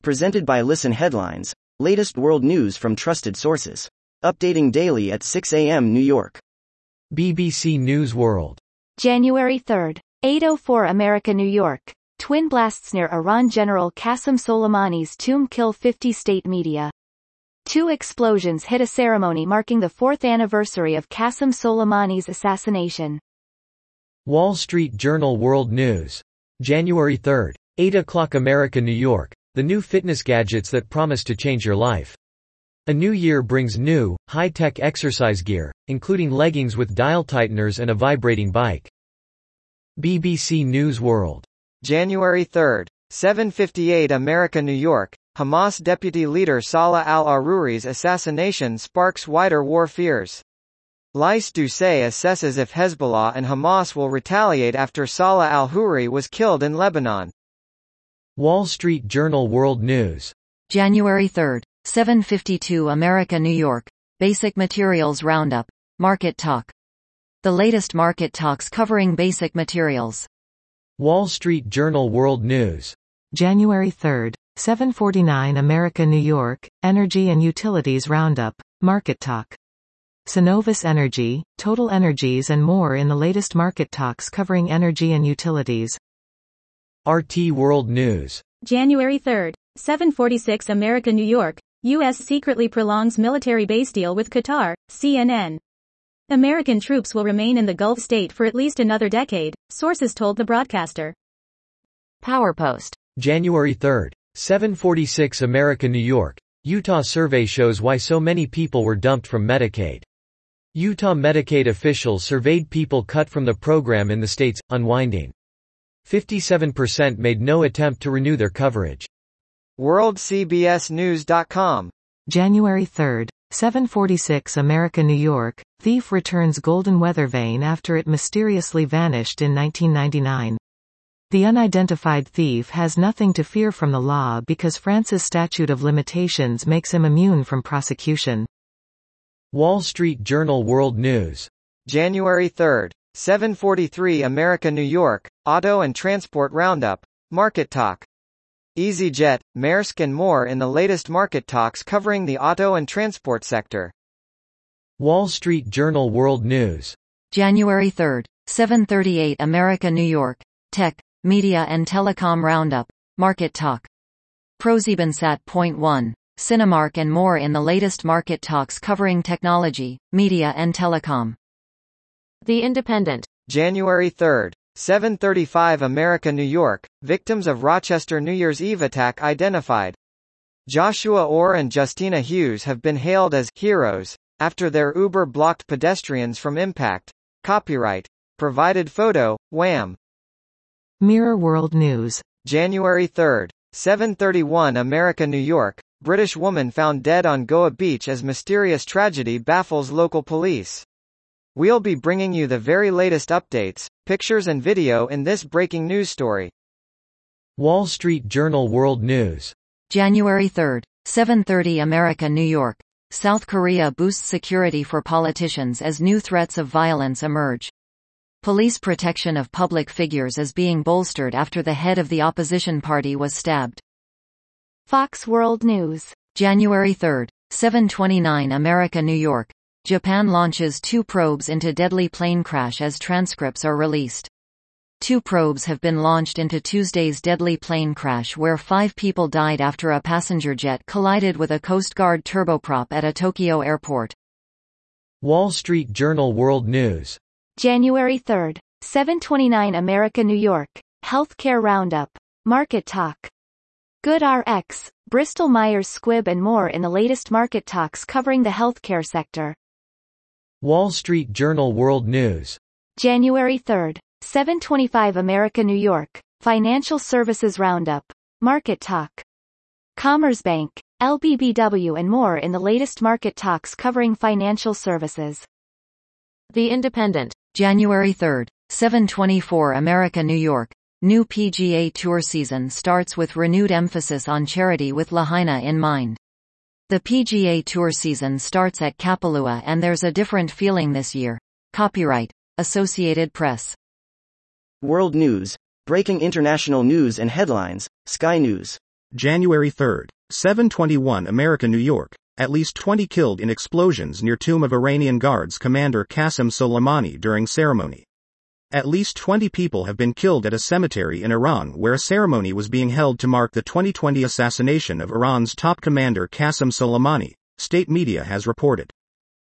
Presented by Listen Headlines, latest world news from trusted sources. Updating daily at 6 a.m. New York. BBC News World. January 3rd, 8:04 America, New York. Twin blasts near Iran General Qasem Soleimani's tomb kill 50 state media. Two explosions hit a ceremony marking the 4th anniversary of Qasem Soleimani's assassination. Wall Street Journal World News. January 3rd, 8 o'clock America, New York. The new fitness gadgets that promise to change your life. A new year brings new, high-tech exercise gear, including leggings with dial tighteners and a vibrating bike. BBC News World. January 3rd, 7:58 America, New York. Hamas deputy leader Salah al-Aruri's assassination sparks wider war fears. Lys Doucet assesses if Hezbollah and Hamas will retaliate after Salah al-Aruri was killed in Lebanon. Wall Street Journal World News. January 3rd, 7:52 America, New York. Basic Materials Roundup. Market Talk. The latest market talks covering basic materials. Wall Street Journal World News. January 3rd, 7:49 America, New York. Energy and Utilities Roundup. Market Talk. Synovus Energy, Total Energies and more in the latest market talks covering energy and utilities. RT World News. January 3rd, 7:46 America, New York. U.S. secretly prolongs military base deal with Qatar, CNN. American troops will remain in the Gulf state for at least another decade, sources told the broadcaster. PowerPost. January 3rd, 7:46 America, New York. Utah survey shows why so many people were dumped from Medicaid. Utah Medicaid officials surveyed people cut from the program in the state's unwinding. 57% made no attempt to renew their coverage. WorldCBSNews.com. January 3rd, 7:46 America, New York. Thief returns golden weather vane after it mysteriously vanished in 1999. The unidentified thief has nothing to fear from the law because France's statute of limitations makes him immune from prosecution. Wall Street Journal World News. January 3rd, 7:43 America, New York. Auto and Transport Roundup. Market Talk. EasyJet, Maersk and more in the latest market talks covering the auto and transport sector. Wall Street Journal World News. January 3rd, 7:38 America, New York. Tech, Media and Telecom Roundup. Market Talk. ProSiebenSat.1, Cinemark and more in the latest market talks covering technology, media and telecom. The Independent. January 3rd, 7:35 America, New York. Victims of Rochester New Year's Eve attack identified. Joshua Orr and Justina Hughes have been hailed as heroes after their Uber blocked pedestrians from impact. Copyright. Provided photo, Wham! Mirror World News. January 3rd, 7:31 America, New York. British woman found dead on Goa Beach as mysterious tragedy baffles local police. We'll be bringing you the very latest updates, pictures and video in this breaking news story. Wall Street Journal World News. January 3rd, 7:30 America, New York. South Korea boosts security for politicians as new threats of violence emerge. Police protection of public figures is being bolstered after the head of the opposition party was stabbed. Fox World News. January 3rd, 7:29 America, New York. Japan launches 2 probes into deadly plane crash as transcripts are released. 2 probes have been launched into Tuesday's deadly plane crash where 5 people died after a passenger jet collided with a Coast Guard turboprop at a Tokyo airport. Wall Street Journal World News. January 3rd, 7:29 America, New York. Healthcare Roundup. Market Talk. GoodRx, Bristol Myers Squibb and more in the latest market talks covering the healthcare sector. Wall Street Journal World News. January 3rd, 7:25 America, New York. Financial Services Roundup. Market Talk. Commerzbank, LBBW and more in the latest market talks covering financial services. The Independent. January 3rd, 7:24 America, New York. New PGA Tour season starts with renewed emphasis on charity with Lahaina in mind. The PGA Tour season starts at Kapalua and there's a different feeling this year. Copyright. Associated Press. World News. Breaking international news and headlines. Sky News. January 3, 7:21 America, New York. At least 20 killed in explosions near tomb of Iranian Guards Commander Qasem Soleimani during ceremony. At least 20 people have been killed at a cemetery in Iran where a ceremony was being held to mark the 2020 assassination of Iran's top commander Qasem Soleimani, state media has reported.